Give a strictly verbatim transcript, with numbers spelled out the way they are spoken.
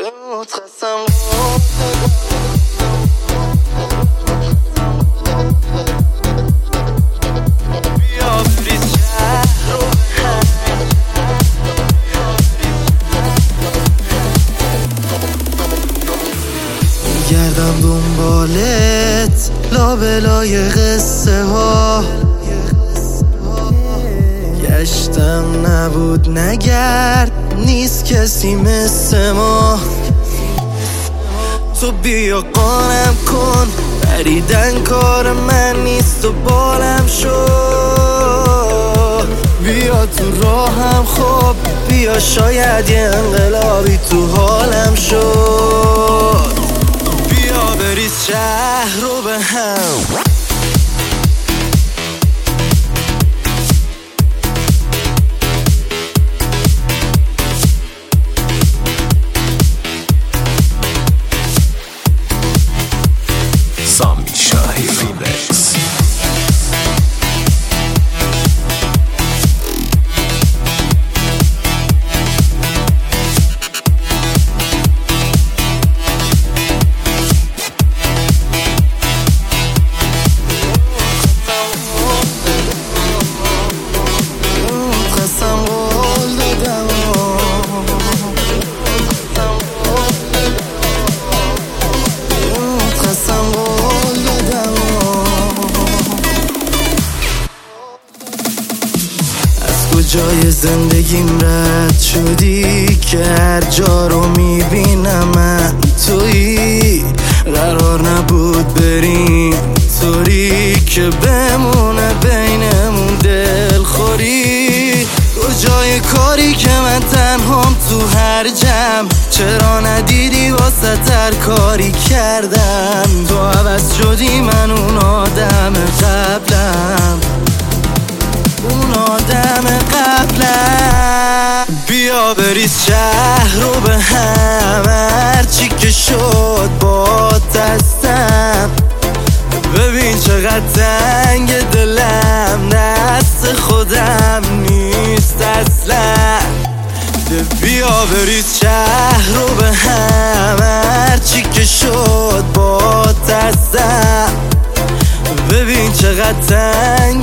گردم دنبالت لابلای قصه ها، گشتم نبود نگرد نیست کسی مثل ما. تو بیا قانم کن پریدن کار من نیست و بالم شو. بیا تو راهم خوب بیا شاید یه انقلابی تو حالم شد. بیا بریز شهر رو به هم. سامی شاهی ریمیکس. جای زندگیم رد شدی که هر جا رو میبینم من تویی. قرار نبود بریم طوری که بمونه بینمون دلخوری. کجای کاری که من تنهام تو هر جمع، چرا ندیدی واسه تر کاری کردم. تو عوض شدی من اون آدم قبلم، اون آدم قبلم. بیا بریز شهر رو به هم، هرچی که شد با دستم. ببین چقدر تنگ دلم، دست خودم نیست اصلا. بیا بریز شهر رو به هم، هرچی که شد با دستم. ببین چقدر تنگ